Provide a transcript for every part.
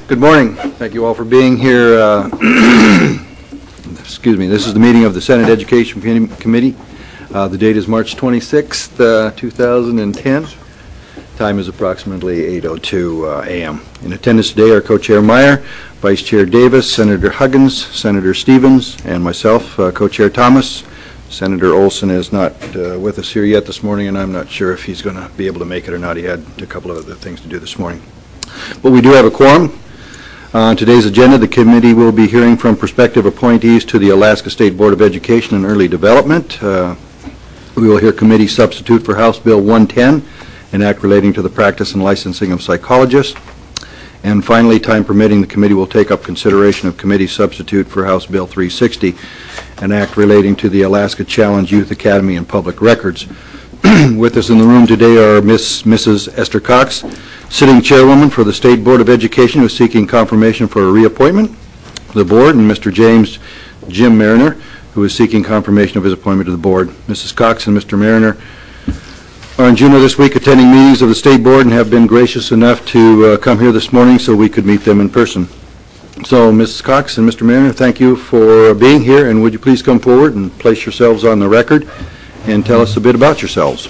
Good morning. Thank you all for being here. Excuse me. This is the meeting of the Senate Education Committee. The date is March 26th, 2010. Time is approximately 8:02 a.m. In attendance today are Co-Chair Meyer, Vice Chair Davis, Senator Huggins, Senator Stevens, and myself, Co-Chair Thomas. Senator Olson is not with us here yet this morning, and I'm not sure if he's going to be able to make it or not. He had a couple of other things to do this morning. But we do have a quorum. On today's agenda, the committee will be hearing from prospective appointees to the Alaska State Board of Education and Early Development. We will hear committee substitute for House Bill 110, an act relating to the practice and licensing of psychologists. And finally, time permitting, the committee will take up consideration of committee substitute for House Bill 360, an act relating to the Alaska Challenge Youth Academy and Public Records. With us in the room today are Mrs. Esther Cox, sitting chairwoman for the State Board of Education, who is seeking confirmation for a reappointment to the board, and Mr. Jim Mariner, who is seeking confirmation of his appointment to the board. Mrs. Cox and Mr. Mariner are in Juneau this week attending meetings of the State Board and have been gracious enough to come here this morning so we could meet them in person. So, Mrs. Cox and Mr. Mariner, thank you for being here, and would you please come forward and place yourselves on the record and tell us a bit about yourselves.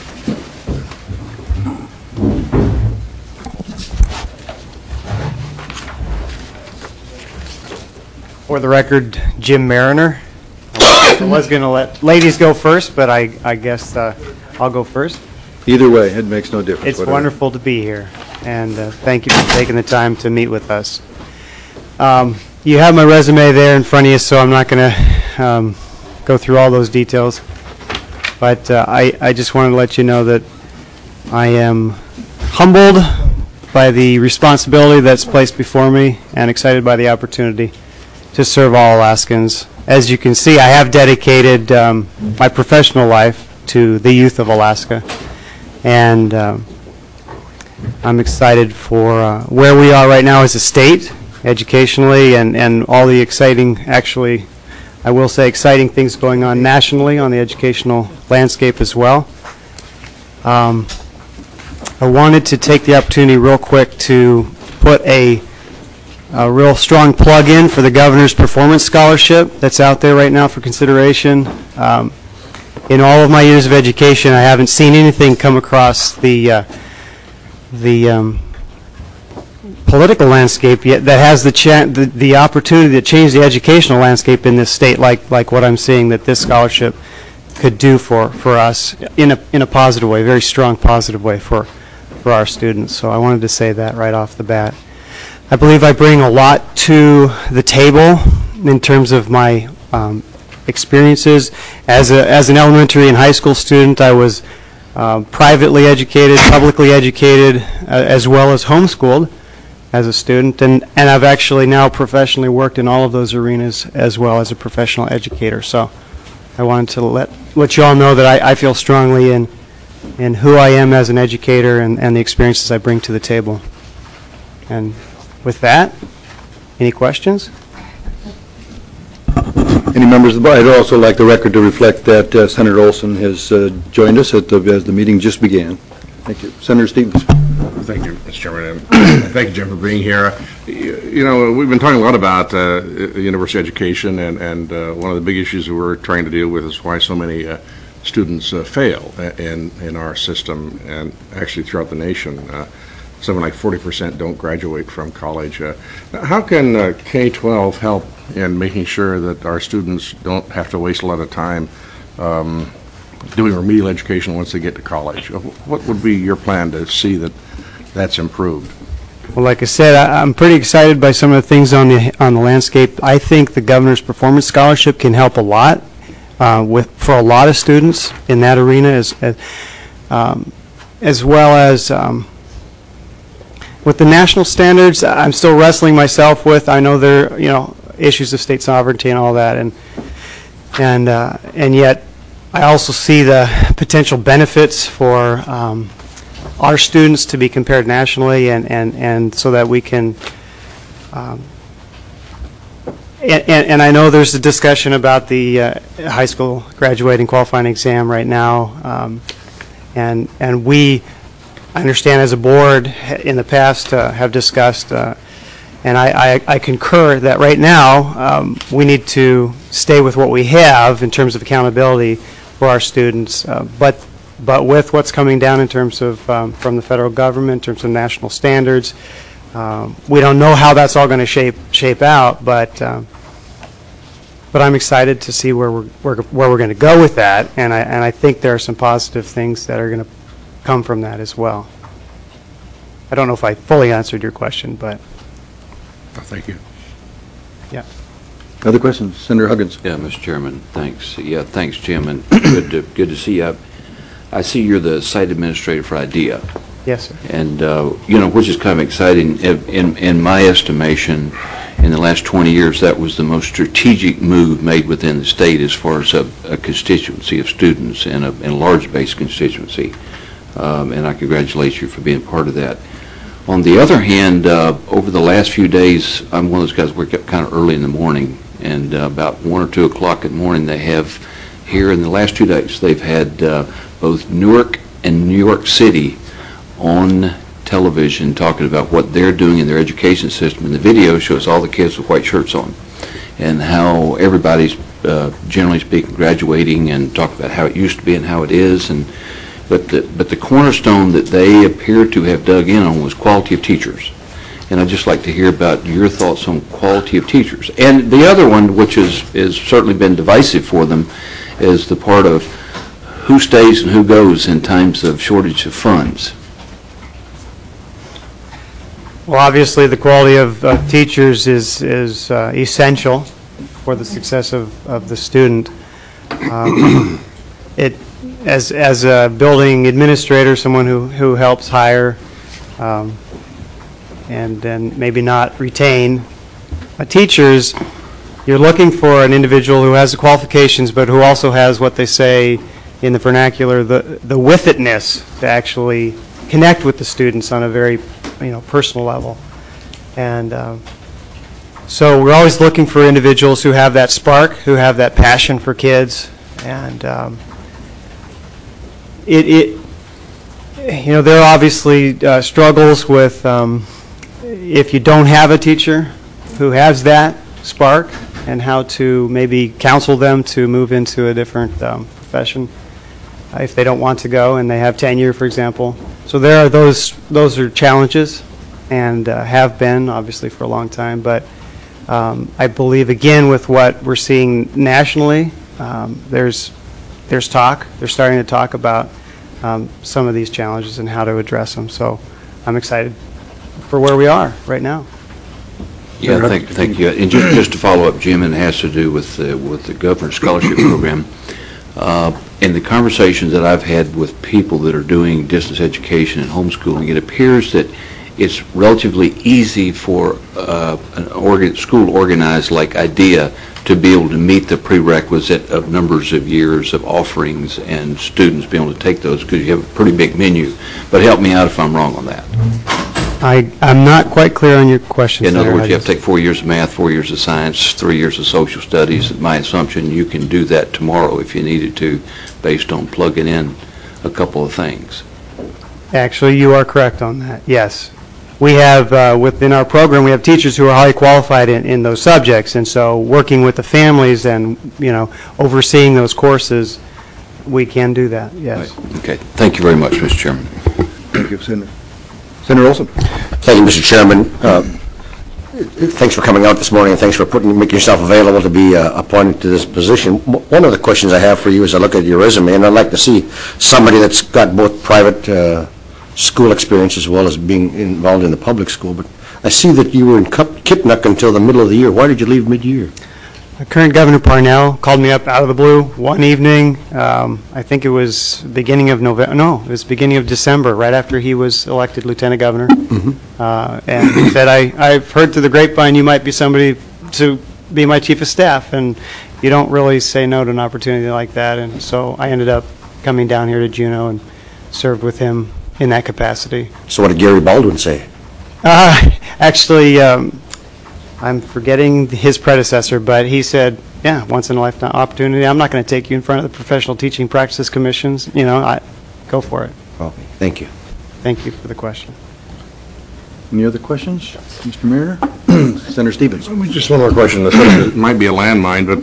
For the record, Jim Mariner. I was going to let ladies go first, but I guess I'll go first. Either way, it makes no difference. It's wonderful to be here, and thank you for taking the time to meet with us. You have my resume there in front of you, so I'm not going to go through all those details. But I just wanted to let you know that I am humbled by the responsibility that's placed before me and excited by the opportunity to serve all Alaskans. As you can see, I have dedicated my professional life to the youth of Alaska, and I'm excited for where we are right now as a state, educationally, and all the exciting, actually, I will say exciting things going on nationally on the educational landscape as well. I wanted to take the opportunity real quick to put a real strong plug in for the Governor's Performance Scholarship that's out there right now for consideration. In all of my years of education, I haven't seen anything come across the political landscape yet that has the opportunity to change the educational landscape in this state, like what I'm seeing that this scholarship could do for us in a positive way, very strong positive way for our students. So I wanted to say that right off the bat. I believe I bring a lot to the table in terms of my experiences. As an elementary and high school student, I was privately educated, publicly educated, as well as homeschooled as a student, and I've actually now professionally worked in all of those arenas as well as a professional educator. So I wanted to let you all know that I feel strongly in who I am as an educator and the experiences I bring to the table. And with that, any questions? Any members of the board? I'd also like the record to reflect that Senator Olson has joined us as the meeting just began. Thank you. Senator Stevens. Thank you, Mr. Chairman, and thank you, Jim, for being here. You know, we've been talking a lot about university education, and one of the big issues that we're trying to deal with is why so many students fail in our system, and actually throughout the nation. Something like 40% don't graduate from college. How can K-12 help in making sure that our students don't have to waste a lot of time doing remedial education once they get to college? What would be your plan to see that that's improved? Well, like I said, I'm pretty excited by some of the things on the landscape. I think the Governor's Performance Scholarship can help a lot for a lot of students in that arena, as well as with the national standards. I'm still wrestling myself with. I know there are issues of state sovereignty and all that, and yet I also see the potential benefits for our students to be compared nationally, and so that we can. And I know there's a discussion about the high school graduating qualifying exam right now, and I understand as a board in the past have discussed And I concur that right now, we need to stay with what we have in terms of accountability for our students, but with what's coming down in terms of from the federal government, in terms of national standards, we don't know how that's all going to shape out, but I'm excited to see where we're going to go with that, and I think there are some positive things that are going to come from that as well. I don't know if I fully answered your question, but Thank you. yeah. Other questions? Senator Huggins. Yeah, Mr. Chairman, thanks. Yeah, thanks, Jim, and good to see you. I see you're the site administrator for IDEA, Yes, sir. and, which is kind of exciting. In my estimation, in the last 20 years, that was the most strategic move made within the state as far as a constituency of students and a large-based constituency, and I congratulate you for being part of that. On the other hand, over the last few days, I'm one of those guys who wake up kind of early in the morning, and about 1 or 2 o'clock in the morning, they have here in the last 2 days, they've had both Newark and New York City on television talking about what they're doing in their education system, and the video shows all the kids with white shirts on, and how everybody's, generally speaking, graduating, and talk about how it used to be and how it is, and but the cornerstone that they appear to have dug in on was quality of teachers. And I'd just like to hear about your thoughts on quality of teachers. And the other one, which has certainly been divisive for them, is the part of who stays and who goes in times of shortage of funds. Well, obviously, the quality of teachers is essential for the success of the student. As a building administrator, someone who helps hire and then maybe not retain teachers, you're looking for an individual who has the qualifications, but who also has what they say in the vernacular, the with-itness to actually connect with the students on a very personal level. And so we're always looking for individuals who have that spark, who have that passion for kids, and there are obviously struggles with if you don't have a teacher who has that spark, and how to maybe counsel them to move into a different profession if they don't want to go and they have tenure, for example. So there are those are challenges, and have been obviously for a long time. But I believe, again, with what we're seeing nationally, there's talk. They're starting to talk about some of these challenges and how to address them. So I'm excited for where we are right now. Yeah, thank you. And just to follow up, Jim, and it has to do with the Governor's Scholarship Program. In the conversations that I've had with people that are doing distance education and homeschooling, it appears that it's relatively easy for an school organized like IDEA to be able to meet the prerequisite of numbers of years of offerings and students being able to take those, because you have a pretty big menu. But help me out if I'm wrong on that. I'm not quite clear on your question. In other words, you have to take 4 years of math, 4 years of science, 3 years of social studies. My assumption, you can do that tomorrow if you needed to, based on plugging in a couple of things. Actually, you are correct on that, yes. We have, within our program, we have teachers who are highly qualified in those subjects, and so working with the families and, overseeing those courses, we can do that, yes. Right. Okay. Thank you very much, Mr. Chairman. Thank you, Senator. Senator Olson. Thank you, Mr. Chairman. Thanks for coming out this morning, and thanks for making yourself available to be appointed to this position. One of the questions I have for you is I look at your resume, and I'd like to see somebody that's got both private school experience as well as being involved in the public school. But I see that you were in Kipnuck until the middle of the year. Why did you leave mid-year? Current Governor Parnell called me up out of the blue one evening. I think it was beginning of November. No, it was beginning of December, right after he was elected Lieutenant Governor. And he said, I've heard through the grapevine you might be somebody to be my chief of staff, and you don't really say no to an opportunity like that. And so I ended up coming down here to Juneau and served with him in that capacity. So what did Gary Baldwin say? Actually, I'm forgetting his predecessor, but he said, yeah, once in a lifetime opportunity. I'm not going to take you in front of the Professional Teaching Practices Commissions. Go for it. Okay, thank you. Thank you for the question. Any other questions? Mr. Mariner? Senator Stevens. Just one more question. This might be a landmine, but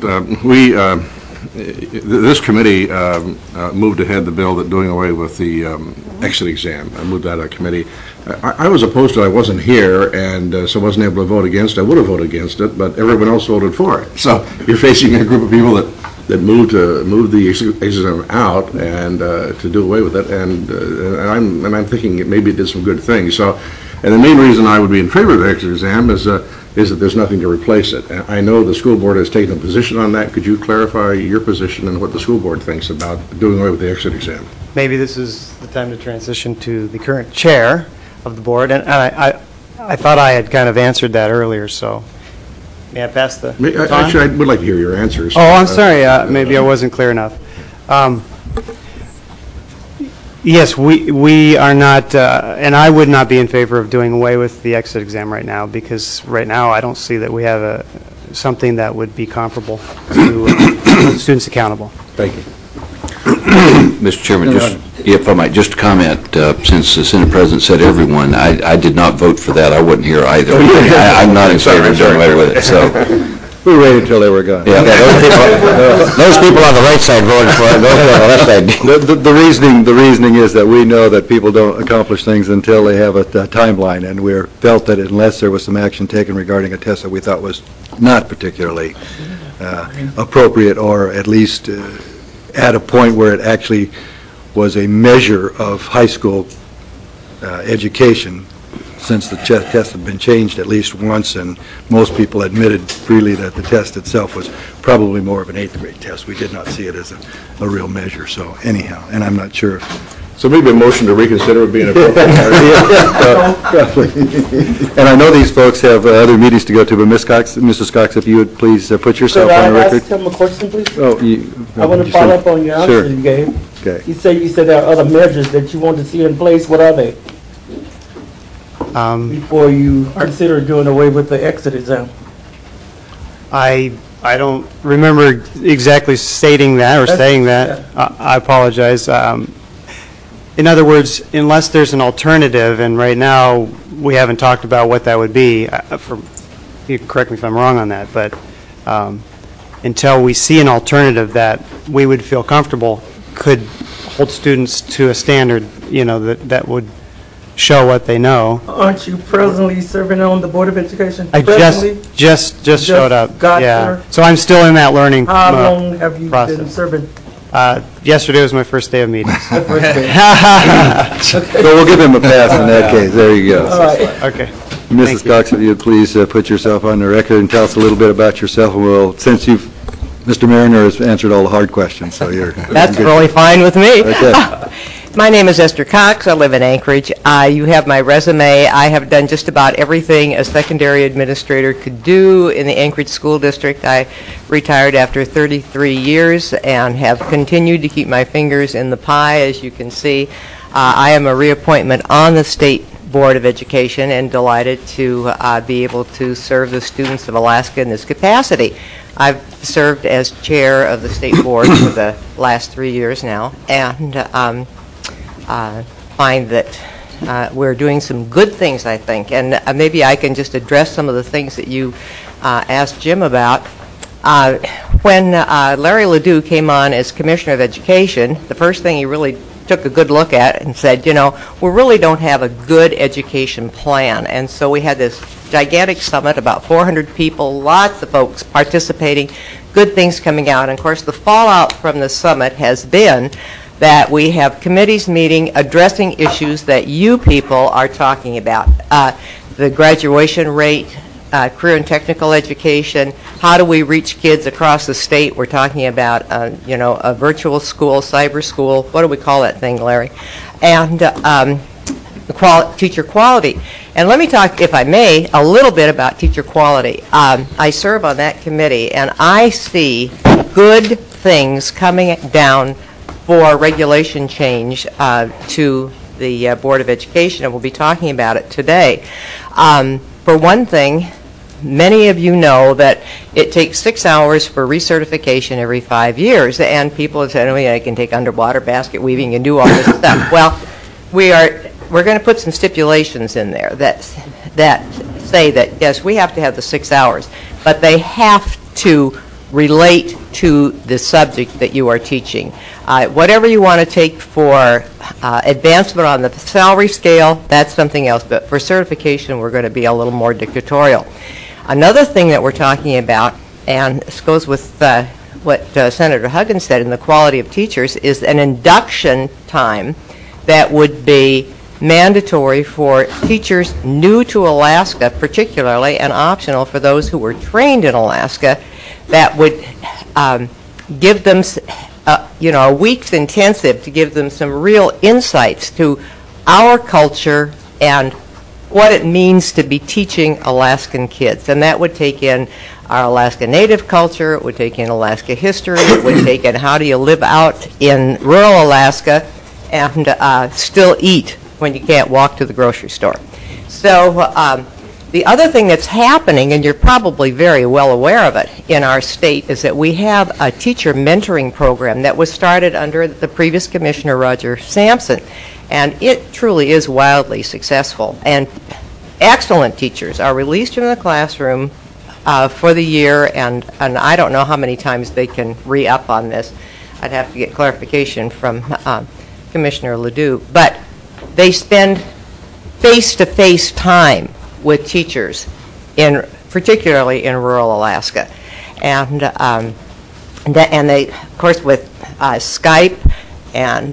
this committee moved ahead the bill that doing away with the exit exam. I moved out of committee. I was opposed to it. I wasn't here, and so wasn't able to vote against it. I would have voted against it, but everyone else voted for it. So you're facing a group of people that moved the exit exam out and to do away with it, and I'm thinking maybe it did some good things. So, and the main reason I would be in favor of the exit exam is that there's nothing to replace it. And I know the school board has taken a position on that. Could you clarify your position and what the school board thinks about doing away with the exit exam? Maybe this is the time to transition to the current chair of the board, and I thought I had kind of answered that earlier, so may I pass the baton? Actually, I would like to hear your answers. Oh, I'm sorry, maybe I wasn't clear enough. Yes, we are not, and I would not be in favor of doing away with the exit exam right now, because right now I don't see that we have something that would be comparable to hold students accountable. Thank you. Mr. Chairman, if I might just comment, since the Senate President said everyone, I did not vote for that. I wasn't here either. I'm not in favor of doing away with it, so. We waited until they were gone. Yeah. Those people on the right side voted for it, those on the left side. The reasoning is that we know that people don't accomplish things until they have a timeline, and we felt that unless there was some action taken regarding a test that we thought was not particularly appropriate, or at least at a point where it actually was a measure of high school education, since the test had been changed at least once, and most people admitted freely that the test itself was probably more of an 8th grade test. We did not see it as a real measure, so anyhow, and I'm not sure if... So maybe a motion to reconsider would be an appropriate. And I know these folks have other meetings to go to, but Mrs. Cox, if you would please put yourself on the record. Could I ask him a question, please? Oh, I want to follow up on your answer Sure. you gave. Okay. You said there are other measures that you want to see in place. What are they? Before you consider doing away with the exit exam? I don't remember exactly stating that or saying that. I apologize. In other words, unless there's an alternative, and right now we haven't talked about what that would be, you can correct me if I'm wrong on that, but until we see an alternative that we would feel comfortable could hold students to a standard, that would show what they know. Aren't you presently serving on the Board of Education? I Presently? just showed up. got Yeah. there? So I'm still in that learning How long have you been process. serving? Yesterday was my first day of meetings. The first day? So we'll give him a pass in that case. There you go. All right. Okay. Mrs. Cox, if you would please put yourself on the record and tell us a little bit about yourself, and since Mr. Mariner has answered all the hard questions, so you're... That's really fine with me. Okay. My name is Esther Cox. I live in Anchorage. You have my resume. I have done just about everything a secondary administrator could do in the Anchorage School District. I retired after 33 years and have continued to keep my fingers in the pie, as you can see. I am a reappointment on the State Board of Education and delighted to be able to serve the students of Alaska in this capacity. I've served as chair of the State Board for the last 3 years now, and find that we're doing some good things, I think. And maybe I can just address some of the things that you asked Jim about. When Larry Ledoux came on as Commissioner of Education, the first thing he really took a good look at and said, we really don't have a good education plan. And so we had this gigantic summit, about 400 people, lots of folks participating, good things coming out. And of course, the fallout from the summit has been that we have committees meeting addressing issues that you people are talking about. The graduation rate, career and technical education, how do we reach kids across the state? We're talking about, a virtual school, cyber school, what do we call that thing, Larry? And teacher quality. And let me talk, if I may, a little bit about teacher quality. I serve on that committee, and I see good things coming down for regulation change to the Board of Education, and we'll be talking about it today. For one thing, many of you know that it takes 6 hours for recertification every 5 years, and people have said, I can take underwater basket weaving and do all this stuff. Well, we're going to put some stipulations in there that say that, yes, we have to have the 6 hours, but they have to relate to the subject that you are teaching. Whatever you want to take for advancement on the salary scale, that's something else, but for certification, we're going to be a little more dictatorial. Another thing that we're talking about, and this goes with what Senator Huggins said in the quality of teachers, is an induction time that would be mandatory for teachers new to Alaska, particularly, and optional for those who were trained in Alaska, that would give them, a week's intensive to give them some real insights to our culture and what it means to be teaching Alaskan kids. And that would take in our Alaska Native culture, it would take in Alaska history, it would take in how do you live out in rural Alaska and still eat when you can't walk to the grocery store. So the other thing that's happening, and you're probably very well aware of it in our state, is that we have a teacher mentoring program that was started under the previous commissioner, Roger Sampson, and it truly is wildly successful. And excellent teachers are released from the classroom for the year, and I don't know how many times they can re-up on this. I'd have to get clarification from Commissioner Ledoux, but they spend face-to-face time with teachers, particularly in rural Alaska, and they, of course, with Skype and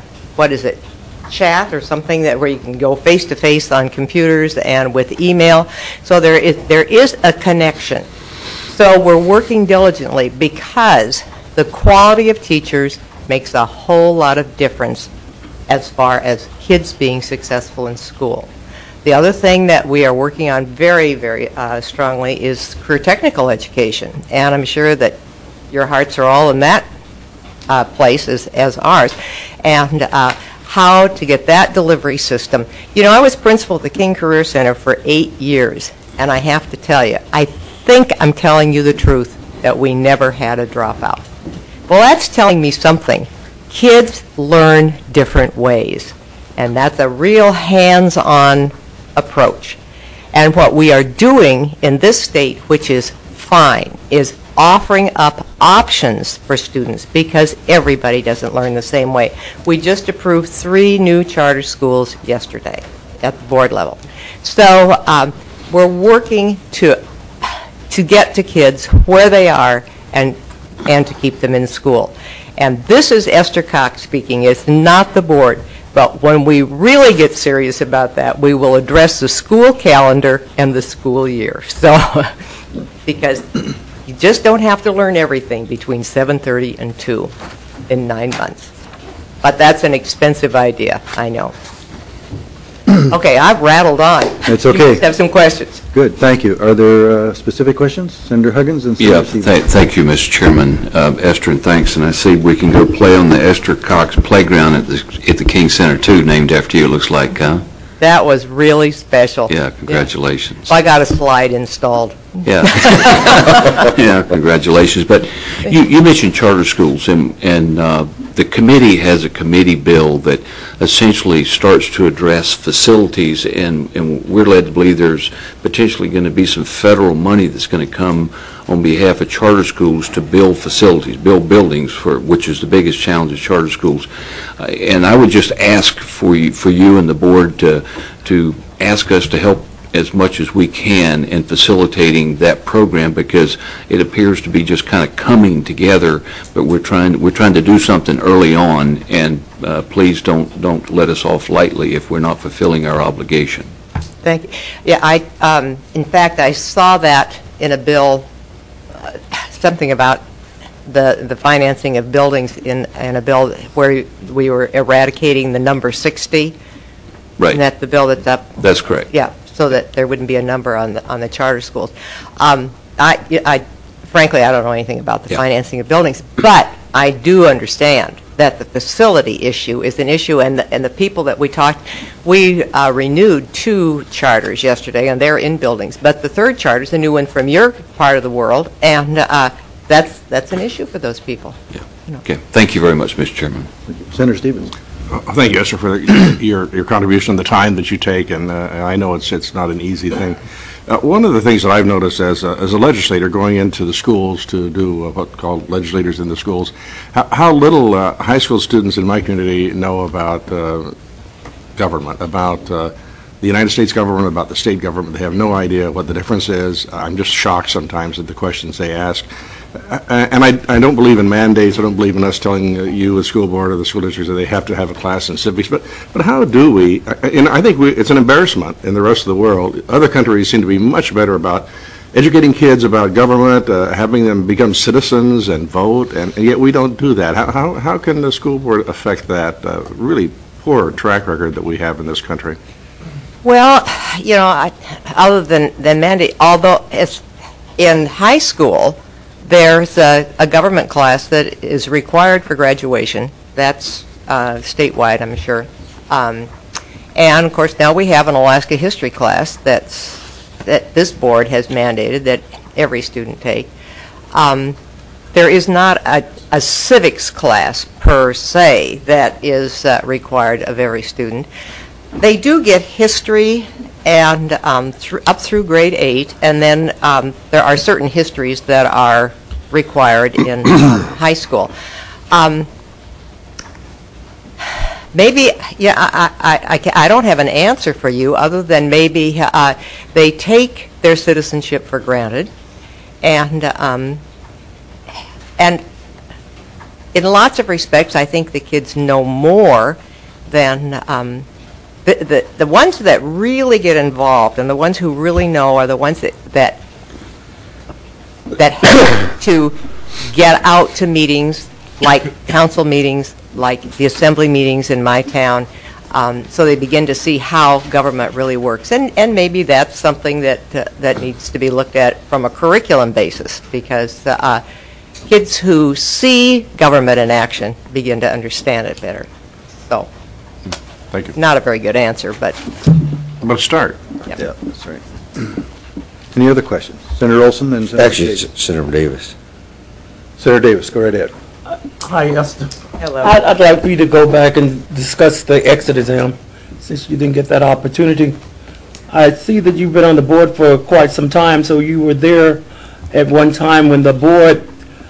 chat or something where you can go face-to-face on computers and with email. So there is a connection. So we're working diligently because the quality of teachers makes a whole lot of difference as far as kids being successful in school. The other thing that we are working on very, very strongly is career technical education, and I'm sure that your hearts are all in that place as ours, and how to get that delivery system. I was principal at the King Career Center for 8 years, and I have to tell you, I think I'm telling you the truth that we never had a dropout. Well, that's telling me something. Kids learn different ways, and that's a real hands-on approach. And what we are doing in this state, which is fine, is offering up options for students because everybody doesn't learn the same way. We just approved 3 new charter schools yesterday at the board level. So we're working to get to kids where they are and to keep them in school. And this is Esther Cox speaking. It's not the board. But when we really get serious about that, we will address the school calendar and the school year. So, because you just don't have to learn everything between 7:30 and 2 in 9 months. But that's an expensive idea, I know. Okay, I've rattled on. It's okay. You must have some questions. Good, thank you. Are there specific questions? Senator Huggins and Senator Stevens. Thank you, Mr. Chairman. Esther, and thanks. And I see we can go play on the Esther Cox Playground at the King Center, too, named after you, it looks like, huh? That was really special. Yeah, congratulations. I got a slide installed. Yeah. Yeah, congratulations. But you mentioned charter schools, and the committee has a committee bill that essentially starts to address facilities, and we're led to believe there's potentially going to be some federal money that's going to come on behalf of charter schools to build facilities, build buildings, which is the biggest challenge of charter schools. And I would just ask for you and the board to ask us to help as much as we can in facilitating that program, because it appears to be just kind of coming together, but we're trying to do something early on, and please don't let us off lightly if we're not fulfilling our obligation. Thank you. Yeah, in fact, I saw that in a bill, something about the financing of buildings in a bill where we were eradicating the number 60. Right. Isn't that the bill that's up? That's correct. Yeah, so that there wouldn't be a number on the charter schools. Frankly, I don't know anything about the financing of buildings, but I do understand that the facility issue is an issue, and the people that we talked, we renewed 2 charters yesterday, and they're in buildings. But the 3rd charter is a new one from your part of the world, and that's an issue for those people. Yeah. Okay. Thank you very much, Mr. Chairman. Senator Stevens. Thank you, Esther, for your contribution and the time that you take, and I know it's not an easy thing. One of the things that I've noticed as a legislator going into the schools to do what's called legislators in the schools, how little high school students in my community know about government, about the United States government, about the state government. They have no idea what the difference is. I'm just shocked sometimes at the questions they ask. And I don't believe in mandates. I don't believe in us telling you, the school board or the school districts, that they have to have a class in civics. But how do we? And I think it's an embarrassment in the rest of the world. Other countries seem to be much better about educating kids about government, having them become citizens and vote, and yet we don't do that. How can the school board affect that really poor track record that we have in this country? Well, you know, other than mandate, although it's in high school, there's a government class that is required for graduation. That's statewide, I'm sure. And, of course, now we have an Alaska history class that this board has mandated that every student take. There is not a civics class, per se, that is required of every student. They do get history and up through grade 8, and then there are certain histories that are required in high school. Maybe, yeah, I don't have an answer for you other than maybe they take their citizenship for granted, and in lots of respects, I think the kids know more than the ones that really get involved, and the ones who really know are the ones that have to get out to meetings like council meetings, like the assembly meetings in my town, so they begin to see how government really works. And maybe that's something that needs to be looked at from a curriculum basis, because kids who see government in action begin to understand it better. So, thank you. Not a very good answer, but But start. yeah. Yeah, that's right. Any other questions? Senator Olson, then Senator Actually, Davis. it's Senator Davis. Senator Davis, go right ahead. Hi, Esther. Hello. I'd like for you to go back and discuss the exit exam, since you didn't get that opportunity. I see that you've been on the board for quite some time, so you were there at one time when the board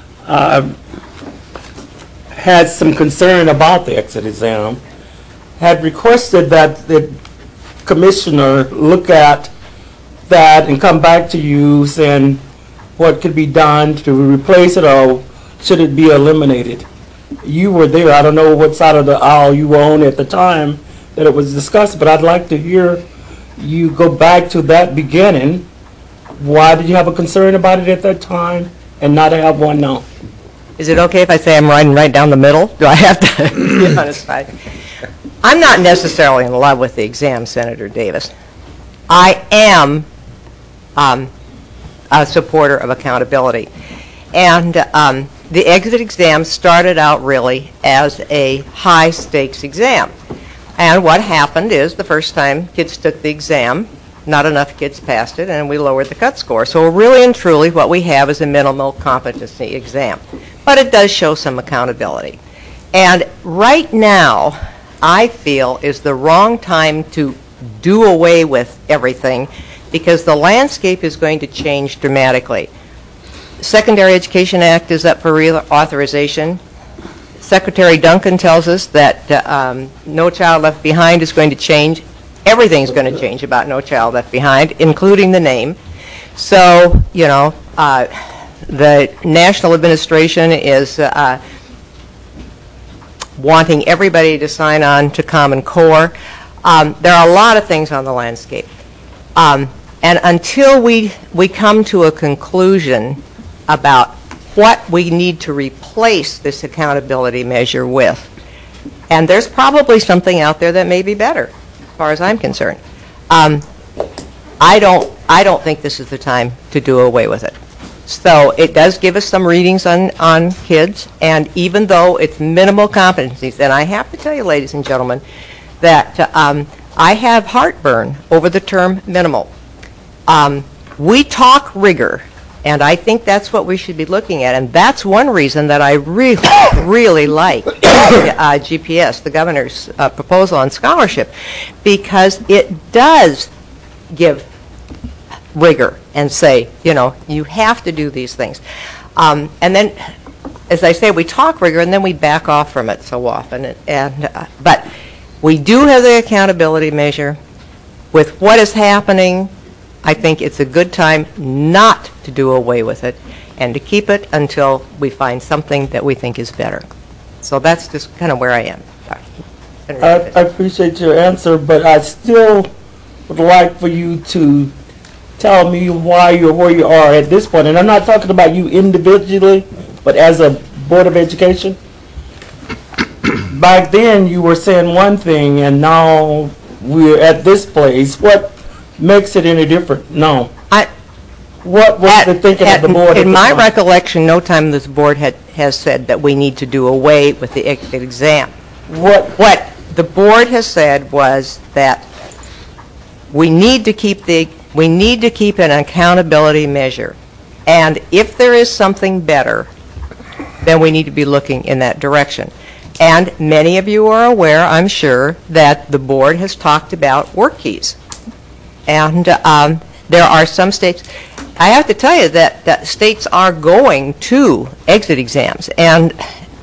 had some concern about the exit exam, had requested that the commissioner look at that and come back to you saying what could be done to replace it, or should it be eliminated. You were there. I don't know what side of the aisle you were on at the time that it was discussed, but I'd like to hear you go back to that beginning. Why did you have a concern about it at that time and not have one now? Is it okay if I say I'm riding right down the middle? Do I have to be on his side? I'm not necessarily in love with the exam, Senator Davis. I am a supporter of accountability. And the exit exam started out really as a high-stakes exam. And what happened is the first time kids took the exam, not enough kids passed it, and we lowered the cut score. So really and truly what we have is a minimal competency exam. But it does show some accountability. And right now, I feel is the wrong time to do away with everything, because the landscape is going to change dramatically. Secondary Education Act is up for reauthorization. Secretary Duncan tells us that No Child Left Behind is going to change. Everything's going to change about No Child Left Behind, including the name. So, you know, the national administration is wanting everybody to sign on to Common Core. There are a lot of things on the landscape. And until we come to a conclusion about what we need to replace this accountability measure with, and there's probably something out there that may be better, as far as I'm concerned. I don't think this is the time to do away with it. So it does give us some readings on kids, and even though it's minimal competencies, and I have to tell you, ladies and gentlemen, that I have heartburn over the term minimal. We talk rigor, and I think that's what we should be looking at, and that's one reason that I really, really like GPS, the governor's proposal on scholarship, because it does give rigor and say, you have to do these things. And then, as I say, we talk rigor and then we back off from it so often. But we do have the accountability measure. With what is happening, I think it's a good time not to do away with it and to keep it until we find something that we think is better. So that's just kind of where I am. I appreciate your answer, but I still would like for you to tell me why you're where you are at this point. And I'm not talking about you individually, but as a Board of Education. Back then, you were saying one thing, and now we're at this place. What makes it any different? No. What was the thinking of the board? In my recollection, no time this board has said that we need to do away with the exit exam. What the board has said was that we need to keep an accountability measure, and if there is something better, then we need to be looking in that direction. And many of you are aware, I'm sure, that the board has talked about work keys. And there are some states, I have to tell you that states are going to exit exams. And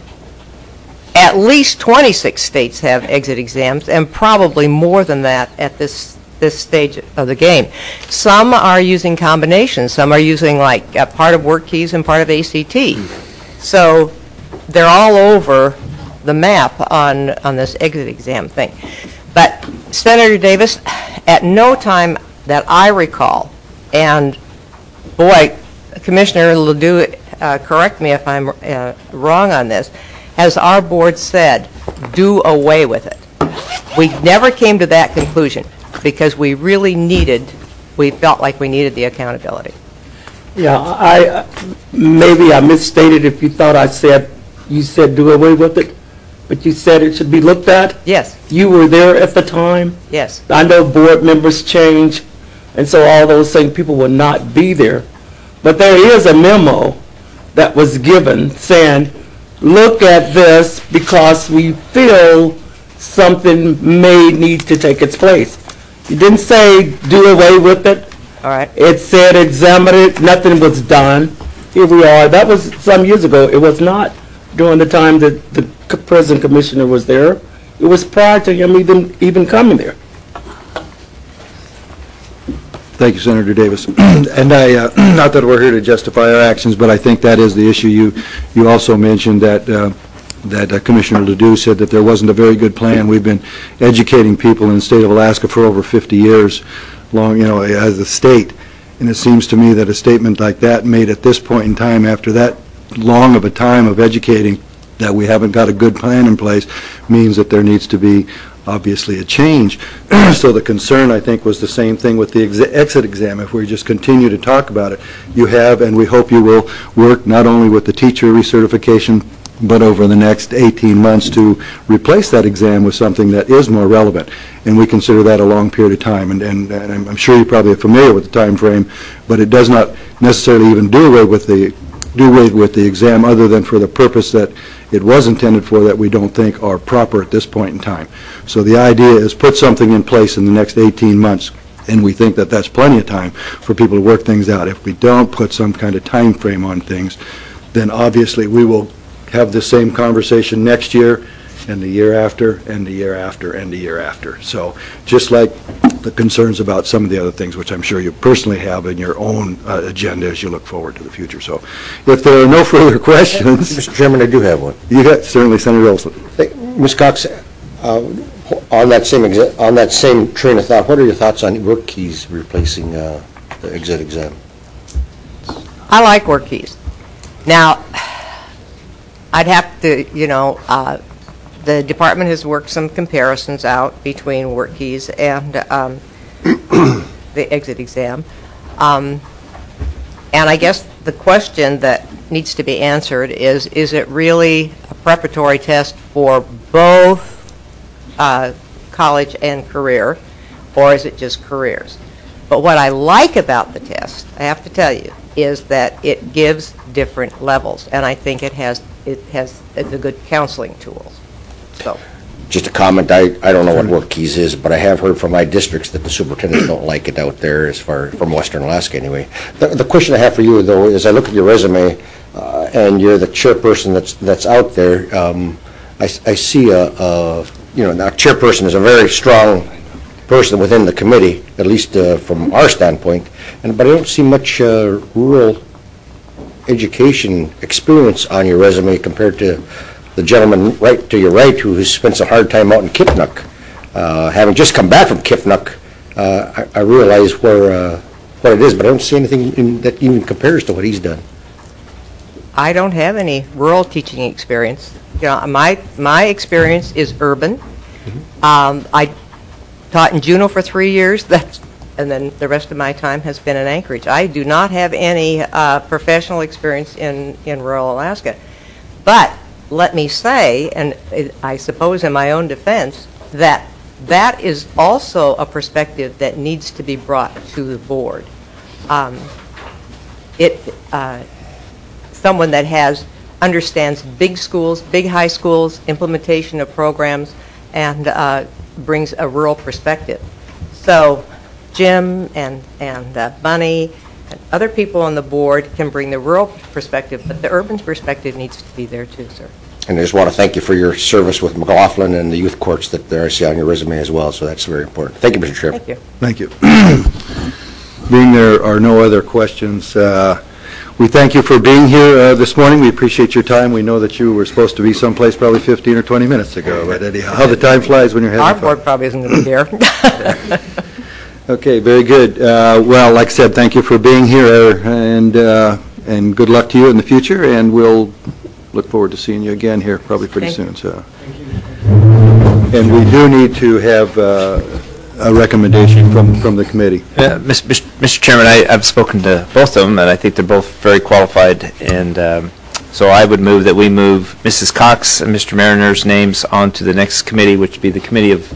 at least 26 states have exit exams, and probably more than that at this stage of the game. Some are using combinations. Some are using like part of work keys and part of ACT. So they're all over the map on this exit exam thing. But Senator Davis, at no time that I recall, and boy, Commissioner Ledoux, correct me if I'm wrong on this, has our board said, do away with it. We never came to that conclusion because we felt like we needed the accountability. Yeah, maybe I misstated if you thought you said do away with it, but you said it should be looked at? Yes. You were there at the time? Yes. I know board members change, and so all those things, people will not be there. But there is a memo that was given saying, look at this because we feel something may need to take its place. You didn't say do away with it. All right. It said examine it. Nothing was done. Here we are. That was some years ago. It was not during the time that the present commissioner was there. It was prior to him even coming there. Thank you, Senator Davis. And not that we're here to justify our actions, but I think that is the issue. You also mentioned that Commissioner Ledoux said that there wasn't a very good plan. We've been educating people in the state of Alaska for over 50 years long, as a state. And it seems to me that a statement like that made at this point in time, after that long of a time of educating, that we haven't got a good plan in place, means that there needs to be obviously a change. So the concern, I think, was the same thing with the exit exam. If we just continue to talk about it, you have, and we hope you will, work not only with the teacher recertification, but over the next 18 months to replace that exam with something that is more relevant. And we consider that a long period of time. And I'm sure you probably are familiar with the time frame, but it does not necessarily even do away with the exam other than for the purpose that it was intended for, that we don't think are proper at this point in time. So the idea is put something in place in the next 18 months, and we think that that's plenty of time for people to work things out. If we don't put some kind of time frame on things, then obviously we will have the same conversation next year, and the year after, and the year after, and the year after. So just like the concerns about some of the other things, which I'm sure you personally have in your own agenda as you look forward to the future. So if there are no further questions. Mr. Chairman, I do have one. You got, certainly, Senator Olson. Ms. Cox, on that same train of thought, what are your thoughts on work keys replacing the exit exam? I like work keys. Now, I'd have to, the department has worked some comparisons out between work keys and the exit exam. And I guess the question that needs to be answered is it really a preparatory test for both college and career, or is it just careers? But what I like about the test, I have to tell you, is that it gives different levels, and I think it has the good counseling tools. So, just a comment, I don't know what WorkKeys is, but I have heard from my districts that the superintendents don't like it out there as far, from Western Alaska anyway. The question I have for you, though, is I look at your resume, and you're the chairperson that's out there. I see a chairperson is a very strong person within the committee, at least from our standpoint, but I don't see much rural education experience on your resume compared to the gentleman right to your right who has spent some hard time out in Kipnuk. Having just come back from Kipnuk, I realize what it is, but I don't see anything that even compares to what he's done. I don't have any rural teaching experience. My experience is urban. I taught in Juneau for 3 years, and then the rest of my time has been in Anchorage. I do not have any professional experience in rural Alaska. But let me say, and I suppose in my own defense, that is also a perspective that needs to be brought to the board. Someone that understands big schools, big high schools, implementation of programs, and brings a rural perspective. So Jim and Bunny and other people on the board can bring the rural perspective, but the urban perspective needs to be there too, sir. And I just want to thank you for your service with McLaughlin and the youth courts that I see on your resume as well, so that's very important. Thank you, Mr. Chairman. Thank you. Thank you. Being there are no other questions, we thank you for being here this morning. We appreciate your time. We know that you were supposed to be someplace probably 15 or 20 minutes ago, but anyhow, the time flies when you're having fun. Our board probably isn't going to be here. Okay, very good. Well, like I said, thank you for being here, and good luck to you in the future, and we'll look forward to seeing you again here probably pretty soon. So, and we do need to have a recommendation from the committee. Mr. Chairman, I've spoken to both of them, and I think they're both very qualified, and so I would move that we move Mrs. Cox and Mr. Mariner's names onto the next committee, which would be the committee of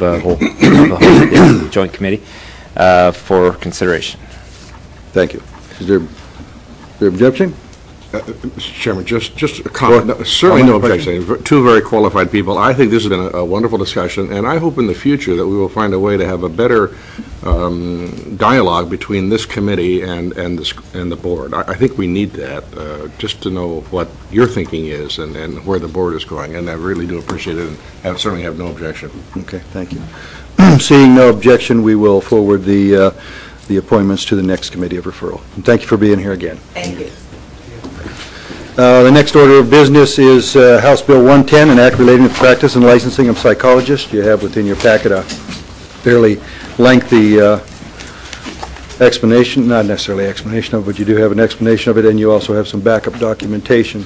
the joint committee, for consideration. Thank you. Is there objection? Mr. Chairman, just a comment. No, certainly no objection. Two very qualified people. I think this has been a wonderful discussion, and I hope in the future that we will find a way to have a better dialogue between this committee and the board. I think we need that, just to know what your thinking is and where the board is going, and I really do appreciate it, and I certainly have no objection. Okay, thank you. Seeing no objection, we will forward the appointments to the next committee of referral. And thank you for being here again. Thank you. The next order of business is House Bill 110, an act relating to the practice and licensing of psychologists. You have within your packet a fairly lengthy explanation, not necessarily explanation of it, but you do have an explanation of it, and you also have some backup documentation.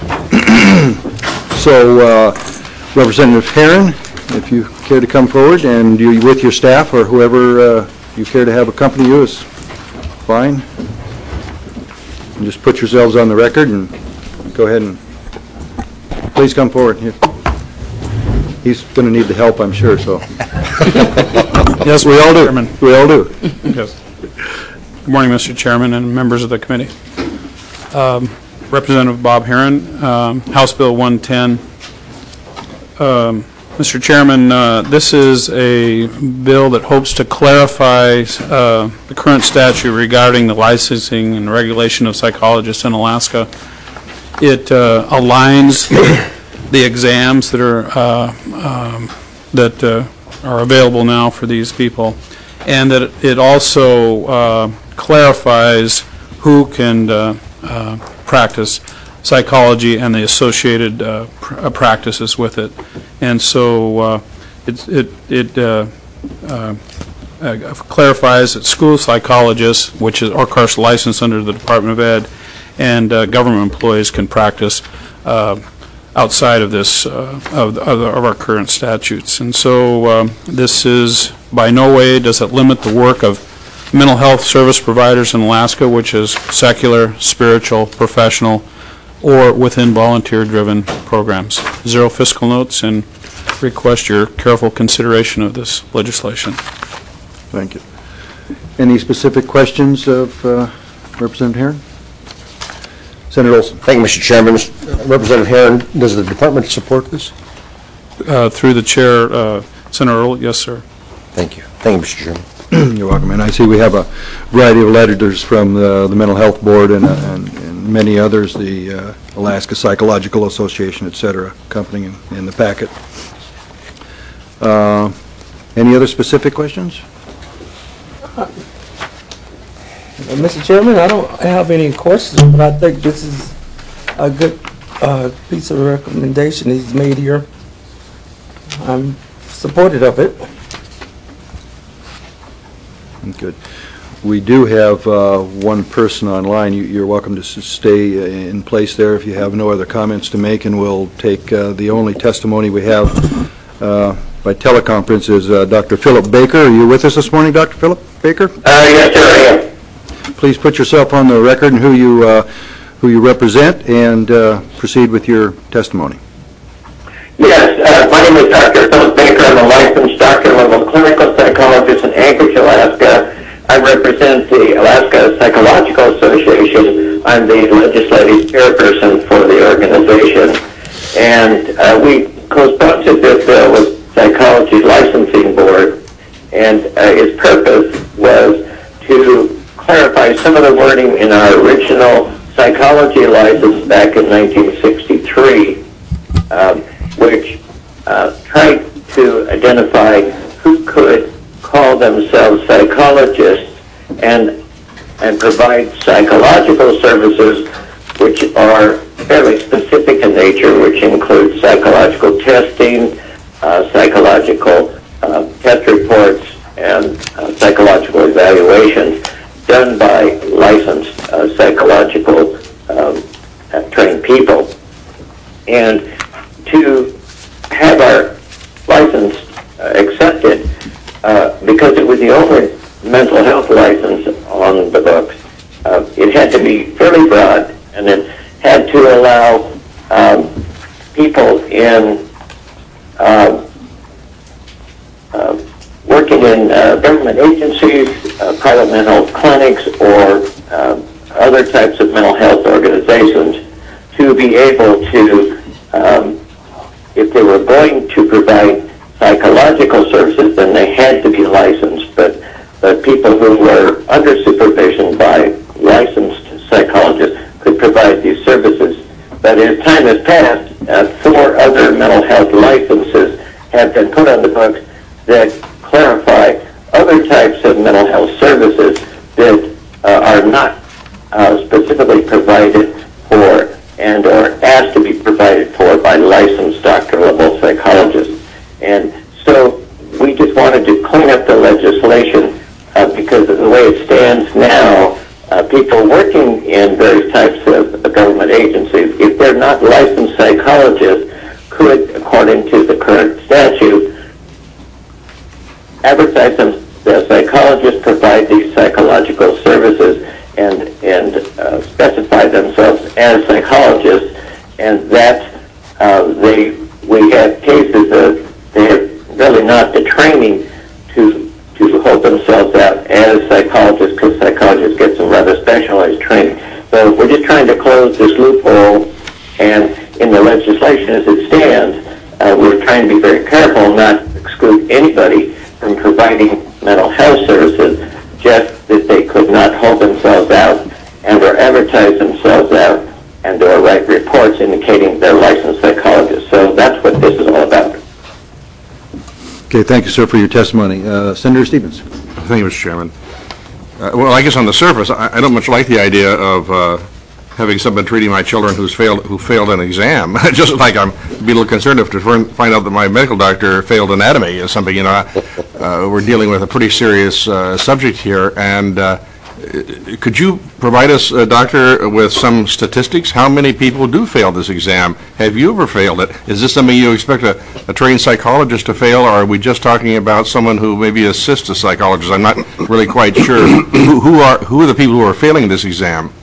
So, Representative Herron, if you care to come forward, and you with your staff or whoever you care to have accompany you is fine. And just put yourselves on the record and go ahead and please come forward. He's going to need the help, I'm sure. So, yes, we all do. Chairman. We all do. Yes. Good morning, Mr. Chairman and members of the committee. Representative Bob Herron, House Bill 110. Mr. Chairman, this is a bill that hopes to clarify the current statute regarding the licensing and regulation of psychologists in Alaska. It aligns the exams that are available now for these people, and that it also clarifies who can practice psychology and the associated practices with it. And so it clarifies that school psychologists, which is, of course, licensed under the Department of Ed, and government employees can practice outside of this of our current statutes. And so this is by no way does it limit the work of mental health service providers in Alaska, which is secular, spiritual, professional, or within volunteer-driven programs. Zero fiscal notes, and request your careful consideration of this legislation. Thank you. Any specific questions of Representative Herron? Senator Olson. Thank you, Mr. Chairman. Representative Herron, does the department support this? Through the chair, Senator Earl, yes, sir. Thank you. Thank you, Mr. Chairman. You're welcome. And I see we have a variety of letters from the Mental Health Board and many others, the Alaska Psychological Association, et cetera, accompanying in the packet. Any other specific questions? Mr. Chairman, I don't have any questions, but I think this is a good piece of recommendation he's made here. I'm supportive of it. Good. We do have one person online. You're welcome to stay in place there if you have no other comments to make, and we'll take the only testimony we have by teleconference is Dr. Philip Baker. Are you with us this morning, Dr. Philip Baker? Yes, sir, I am. Please put yourself on the record and who you represent, and proceed with your testimony. Yes, my name is Dr. Philip Baker. I'm a licensed doctor-level clinical psychologist in Anchorage, Alaska. I represent the Alaska Psychological Association. I'm the legislative chairperson for the organization. And we co-sponsored this bill with Psychology Licensing Board. And its purpose was to clarify some of the wording in our original psychology license back in 1963, which tried to identify who could call themselves psychologists and provide psychological services which are fairly specific in nature, which include psychological testing, psychological test reports, and psychological evaluations done by licensed psychological trained people. And to have our license accepted, because it was the only mental health license on the books, it had to be fairly broad, and it had to allow people in working in government agencies, private mental health clinics, or other types of mental health organizations to be able to, if they were going to provide psychological services, then they had to be licensed. But people who were under supervision by licensed psychologists could provide these services. But as time has passed, 4 other mental health licenses have been put on the books that clarify other types of mental health services that are not specifically provided for and or asked to be provided for by licensed doctor-level psychologists. And so we just wanted to clean up the legislation because of the way it stands now. People working in various types of government agencies, if they're not licensed psychologists, could, according to the current statute, advertise them as psychologists, provide these psychological services, and specify themselves as psychologists, and that we have cases that they have really not the training to hold themselves out as psychologists, because psychologists get some rather specialized training. So we're just trying to close this loophole, and in the legislation as it stands, we're trying to be very careful not to exclude anybody from providing mental health services, just that they could not hold themselves out and or advertise themselves out and or write reports indicating they're licensed psychologists. So that's what this is all about. Okay, thank you, sir, for your testimony. Senator Stevens. Thank you, Mr. Chairman. Well, I guess on the surface, I don't much like the idea of having someone treating my children who failed an exam. Just like I'm be a little concerned if to find out that my medical doctor failed anatomy or something. You know, we're dealing with a pretty serious subject here. And could you provide us, doctor, with some statistics? How many people do fail this exam? Have you ever failed it? Is this something you expect a trained psychologist to fail, or are we just talking about someone who maybe assists a psychologist? I'm not really quite sure. Who are the people who are failing this exam?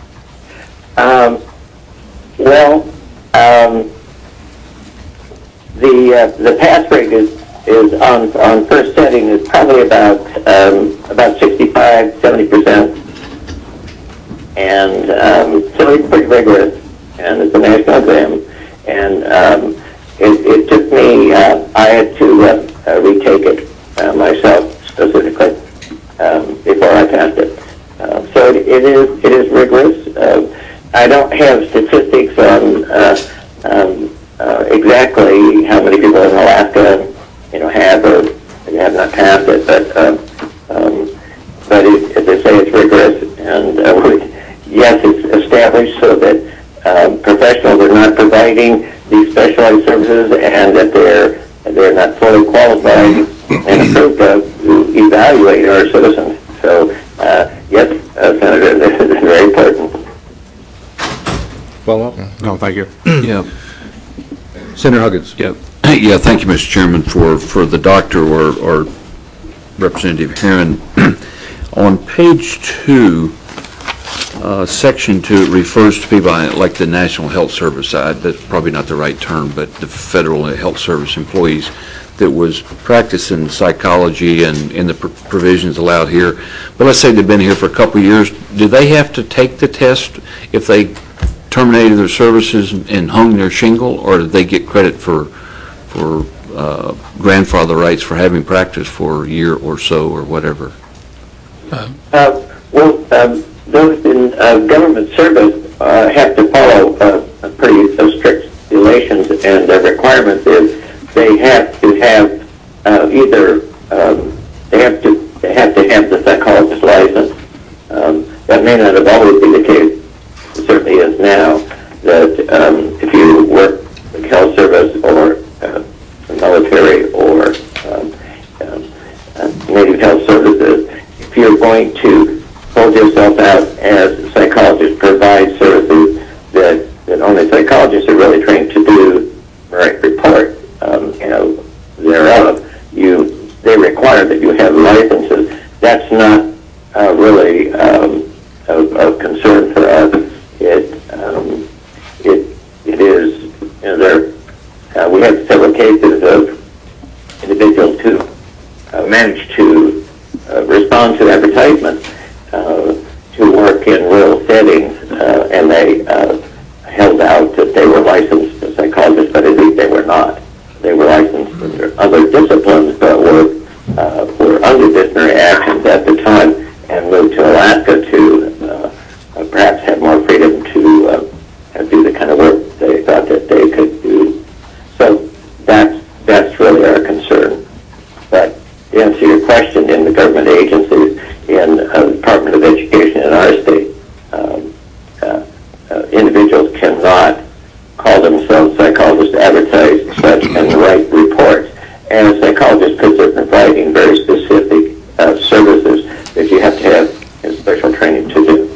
The pass rate is on first setting is probably about 65-70%, and so it's pretty rigorous, and it's a national exam, and it took me, I had to retake it myself specifically before I passed it. So it is rigorous. I don't have statistics on exactly how many people in Alaska, have or have not passed it, but as I say, it's rigorous, and yes, it's established so that professionals are not providing these specialized services, and that they're not fully qualified and approved to evaluate our citizens. So yes, Senator, this is very important. Follow up? No, thank you. Yeah. Senator Huggins. Yeah. Yeah, thank you, Mr. Chairman, for the doctor or Representative Herron. On page 2, section 2, it refers to people like the National Health Service. That's probably not the right term, but the Federal Health Service employees that was practicing psychology and in the provisions allowed here. But let's say they've been here for a couple of years. Do they have to take the test if they terminated their services and hung their shingle, or do they get credit for grandfather rights for having practiced for a year or so or whatever? Those in government service have to follow pretty strict regulations, and the requirement is they have to have either they have to have the psychologist license. That may not have always been the case. It certainly is now. That if you work in health service or military or Native Health Services, if you're going to hold yourself out as a psychologist, provide services that only psychologists are really trained to do, right, report, thereof, they require that you have licenses. That's not really of concern for us. It is, we have several cases of individuals who managed to respond to advertisements to work in rural settings, and they held out that they were licensed as psychologists, but indeed they were not. They were licensed under other disciplines, but were under disciplinary actions at the time, and moved to Alaska to perhaps have more freedom to do the kind of work they thought that they could do. So that's really our concern. But to answer your question, in the government agencies, in the Department of Education in our state, individuals cannot call themselves psychologists, advertise such, and write reports. And a psychologist could be providing very specific services that you have to have special training to do.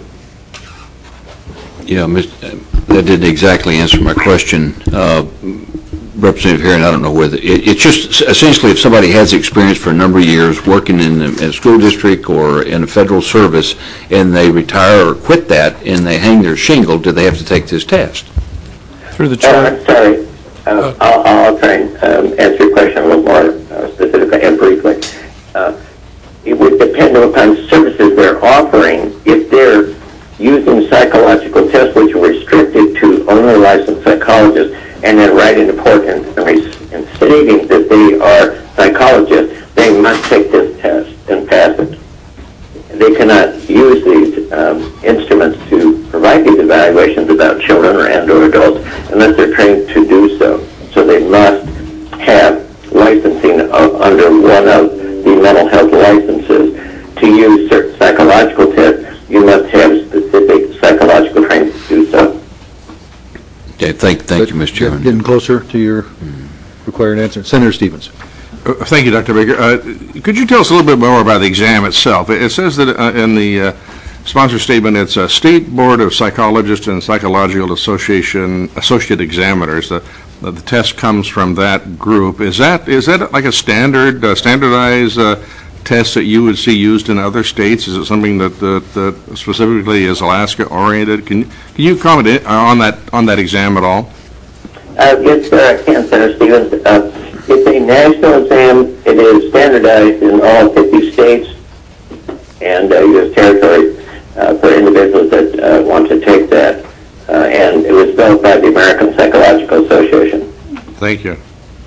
Yeah, that didn't exactly answer my question. Representative Herron, I don't know whether, it's just essentially if somebody has experience for a number of years working in a school district or in a federal service, and they retire or quit that, and they hang their shingle, do they have to take this test? Through the chair. I'm sorry. I'll try and answer your question a little more specifically and briefly. It would depend upon services they're offering. If they're using psychological tests which are restricted to only licensed psychologists, and then writing a report and stating that they are psychologists, they must take this test and pass it. They cannot use these instruments to provide these evaluations about children or adults unless they're trained to do so. So they must have licensing under one of the mental health licenses. To use certain psychological tests, you must have specific psychological training to do so. Okay, thank you, Mr. Chairman. Getting closer to your required answer. Senator Stevens. Thank you, Dr. Baker. Could you tell us a little bit more about the exam itself? It says that in the sponsor statement, it's a State Board of Psychologists and Psychological Association Associate Examiners. The test comes from that group. Is that like a standardized test that you would see used in other states? Is it something that specifically is Alaska oriented? Can you comment on that exam at all? Yes, sir, I can, Senator Stevens. It's a national exam. It is standardized in all 50 states and U.S. territories for individuals that want to take that. And it was built by the American Psychological Association. Thank you.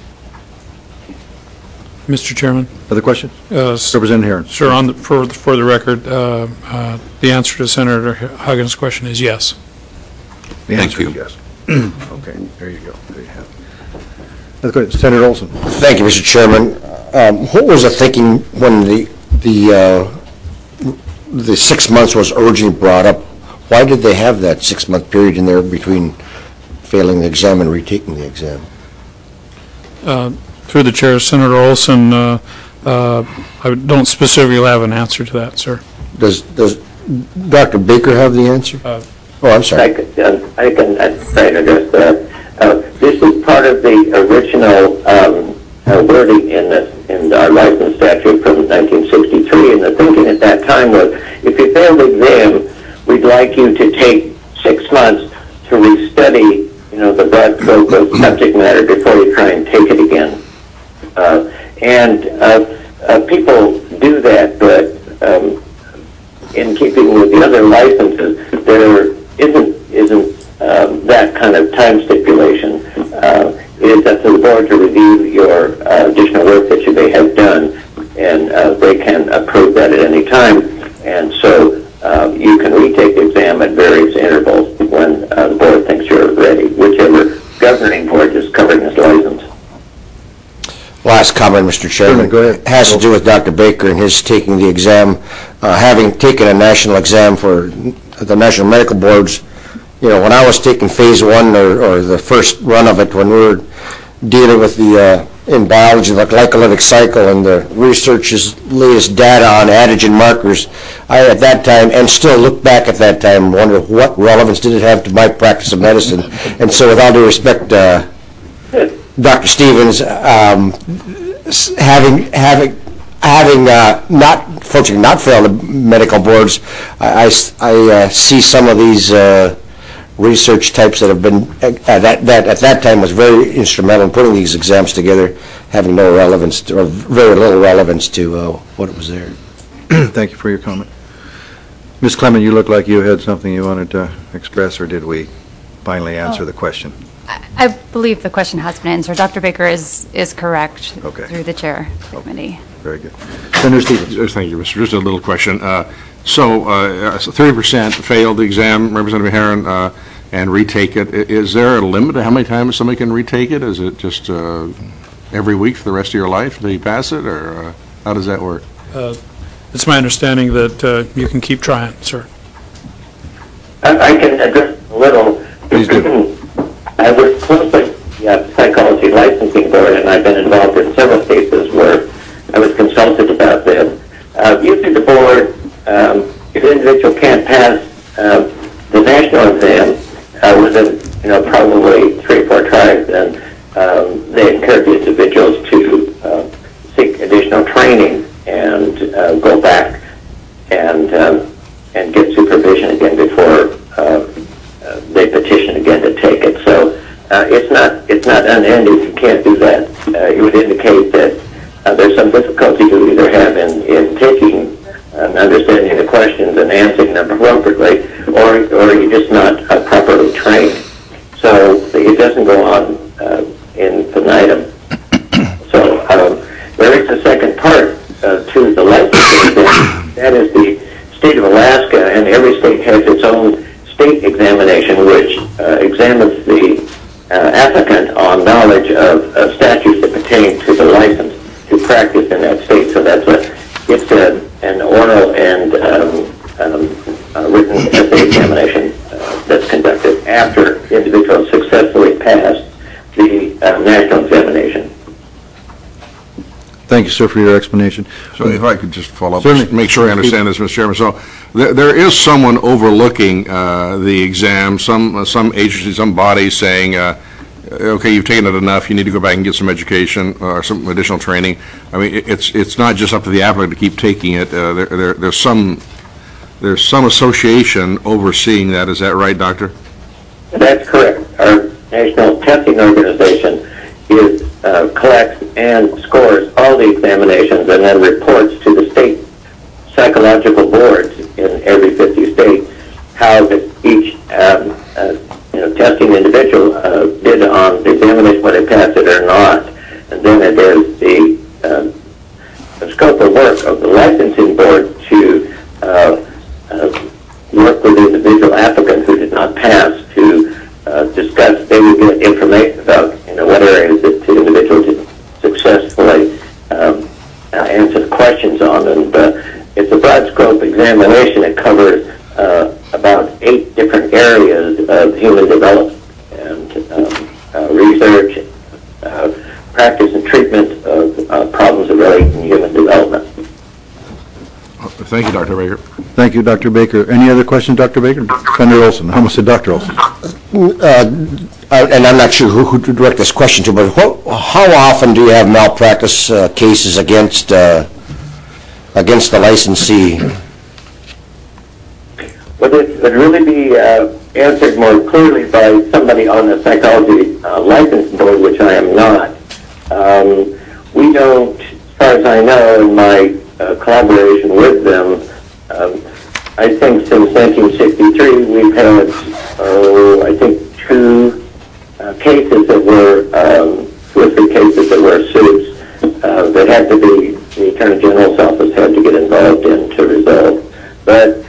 Mr. Chairman? Other questions? s- Representative Herron. Sir, for the record, the answer to Senator Huggins' question is yes. The Thank answer is you. yes. Okay, there you go. There you have it. Other questions? Senator Olson. Thank you, Mr. Chairman. What was the thinking when the 6 months was originally brought up? Why did they have that 6-month period in there between failing the exam and retaking the exam? Through the chair, Senator Olson, I don't specifically have an answer to that, sir. Does Dr. Baker have the answer? I'm sorry. I can try to address that. This is part of the original wording in our license statute from 1963, and the thinking at that time was, if you fail the exam, we'd like you to take 6 months to restudy, the broad scope of subject matter before you try and take it again. People do that, but in keeping with the other licenses, there isn't that kind of time stipulation. It is up to the board to review your additional work that you may have done, and they can approve that at any time. And so you can retake the exam at various intervals when the board thinks you're ready, whichever governing board is covering this license. Last comment, Mr. Chairman. Go ahead. Has to do with Dr. Baker and his taking the exam. Having taken a national exam for the National Medical Boards, when I was taking phase 1 or the first run of it, when we were dealing with in biology, the glycolytic cycle and the research's latest data on antigen markers, I at that time, and still look back at that time and wonder what relevance did it have to my practice of medicine. And so with all due respect, Dr. Stevens, having fortunately not failed the medical boards, I see some of these research types that have been that at that time was very instrumental in putting these exams together, having no relevance or very little relevance to what was there. Thank you for your comment. Ms. Clement, you look like you had something you wanted to express, or did we finally answer the question? I believe the question has been answered. Dr. Baker is correct through the chair of the committee. Very good. Senator Stevens. Thank you, Mr. Just a little question. So 30% failed the exam, Representative Herron, and retake it. Is there a limit to how many times somebody can retake it? Is it just every week for the rest of your life until you pass it, or how does that work? It's my understanding that you can keep trying, sir. I can address a little. Please do. I work closely with the Psychology Licensing Board, and I've been involved in several cases where I was consulted about this. Usually the board, if an individual can't pass the national exam within probably 3 or 4 tries, then they encourage the individuals to seek additional training and go back and get supervision again before they petition again to take it. So it's not unending. You can't do that. It would indicate that there's some difficulty you either have in taking and understanding the questions and answering them appropriately, or you're just not properly trained. So it doesn't go on infinitum. So there is a second part to the licensing exam. That is the state of Alaska, and every state has its own state examination, which examines the applicant on knowledge of statutes that pertain to the license to practice in that state. So it's an oral and written essay examination that's conducted after individuals successfully passed the national examination. Thank you, sir, for your explanation. So if I could just follow up, Certainly. make sure I understand this, Mr. Chairman. So there is someone overlooking the exam, some agency, some body saying, okay, you've taken it enough, you need to go back and get some education or some additional training. I mean, it's not just up to the applicant to keep taking it. There's some association overseeing that. Is that right, Doctor? That's correct. Our National Testing Organization collects and scores all the examinations and then reports to the state psychological boards in every 50 states how each testing individual did on the examination examination whether they pass it or not. And then it is the scope of work of the licensing board to work with the individual applicant who did not pass to discuss. They would get information about what areas that the individual did successfully answer the questions on. And it's a broad scope examination. It covers about 8 different areas of human development and research, practice and treatment of problems that relate to human development. Thank you, Dr. Baker. Thank you, Dr. Baker. Any other questions, Dr. Baker? Senator Olson. I almost said Dr. Olson. And I'm not sure who to direct this question to, but how often do you have malpractice cases against the licensee? Well, this would really be answered more clearly by somebody on the psychology license board, which I am not. We don't, as far as I know, in my collaboration with them, I think since 1963 we've had, I think, 2 cases that were, 2 or 3 cases that were suits that had to be, the Attorney General's office had to get involved in to resolve. But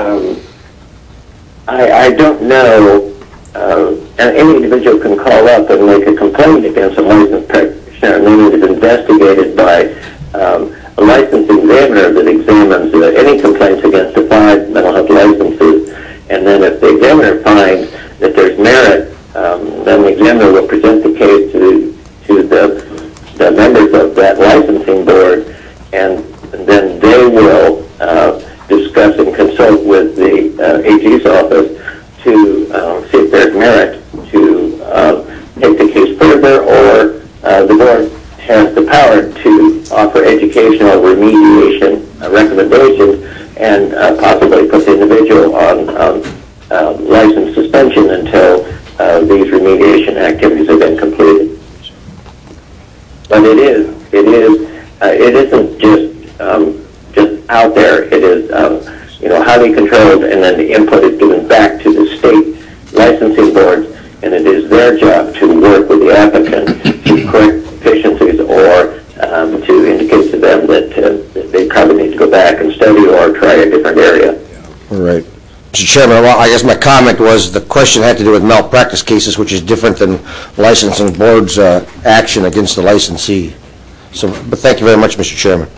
I don't know, any individual can call up and make a complaint against a licensed practitioner, and then it is investigated by a licensed examiner that examines any complaints against the 5 mental health licenses, and then if the examiner finds that there's merit, then the examiner will present the case to the members of that licensing board, and then they will discuss and consult with the AG's office to see if there's merit to take the case further, or the board has the power to offer educational remediation recommendations and possibly put the individual on license suspension until these remediation activities have been completed. But it isn't just out there. It is highly controlled, and then the input is given back to the state licensing boards, and it is their job to work with the applicant to correct deficiencies or to indicate to them that they probably need to go back and study or try a different area. All right. Mr. Chairman, well, I guess my comment was the question had to do with malpractice cases, which is different than licensing board's action against the licensee. So, but thank you very much, Mr. Chairman.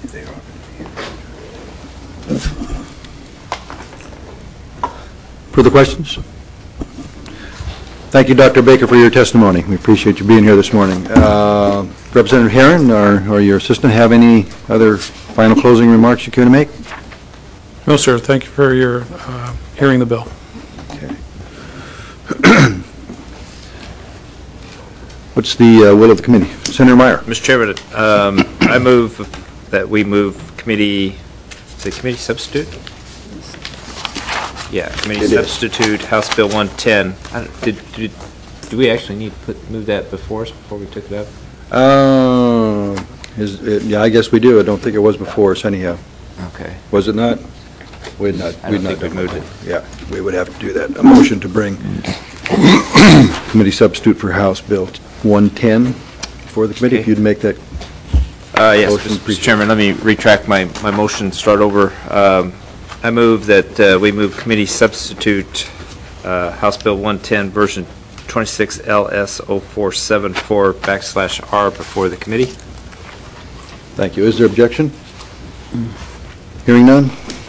Further questions? Thank you, Dr. Baker, for your testimony. We appreciate you being here this morning. Representative Herron or your assistant have any other final closing remarks you care to make? No, sir. Thank you for your hearing the bill. Okay. What's the will of the committee? Senator Meyer. Mr. Chairman, I move that we move committee substitute? Yeah, committee substitute, House Bill 110. Do we actually need to move that before us, before we took it up? Yeah, I guess we do. I don't think it was before us anyhow. Okay. Was it not? We'd not. I don't think we moved it. Yeah, we would have to do that. A motion to bring committee substitute for House Bill 110 before the committee. Okay. If you'd make that. Yes, motion, Mr. Chairman, let me retract my motion, start over. I move that we move committee substitute House Bill 110 version 26 LS0474 / R before the committee. Thank you. Is there objection? Hearing none?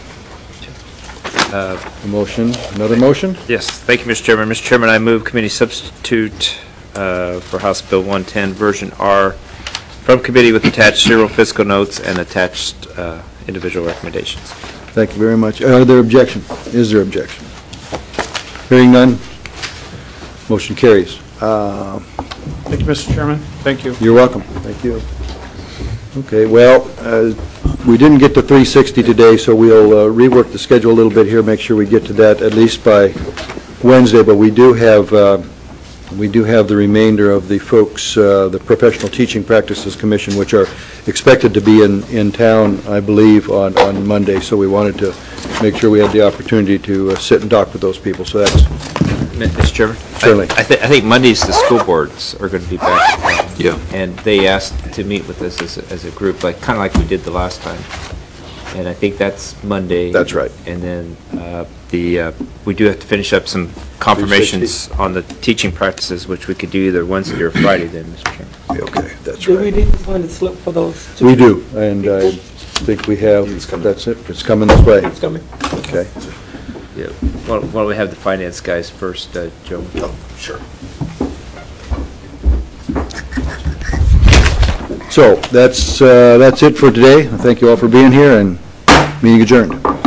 A motion. Another motion? Yes. Thank you, Mr. Chairman. Mr. Chairman, I move committee substitute for House Bill 110 version R from committee with attached serial fiscal notes and attached individual recommendations. Thank you very much. Are there objection? Is there objection? Hearing none? Motion carries. Thank you, Mr. Chairman. Thank you. You're welcome. Thank you. Okay, well, we didn't get to 360 today, so we'll rework the schedule a little bit here, make sure we get to that at least by Wednesday, but we do have the remainder of the folks, the Professional Teaching Practices Commission, which are expected to be in town, I believe, on Monday, so we wanted to make sure we had the opportunity to sit and talk with those people, so that's Mr. Chairman? Certainly. I think Mondays, the school boards are going to be back. Yeah. And they asked to meet with us as a group, like, kind of like we did the last time. And I think that's Monday. That's right. And then we do have to finish up some confirmations on the teaching practices, which we could do either Wednesday or Friday then, Mr. Chairman. Okay, that's Do we right. need to find a slip for those two? We do, and I think we have, that's it, it's coming this way. It's coming. Okay. Yeah. Why don't we have the finance guys first, Joe? Sure. So, that's it for today. Thank you all for being here, and meeting adjourned.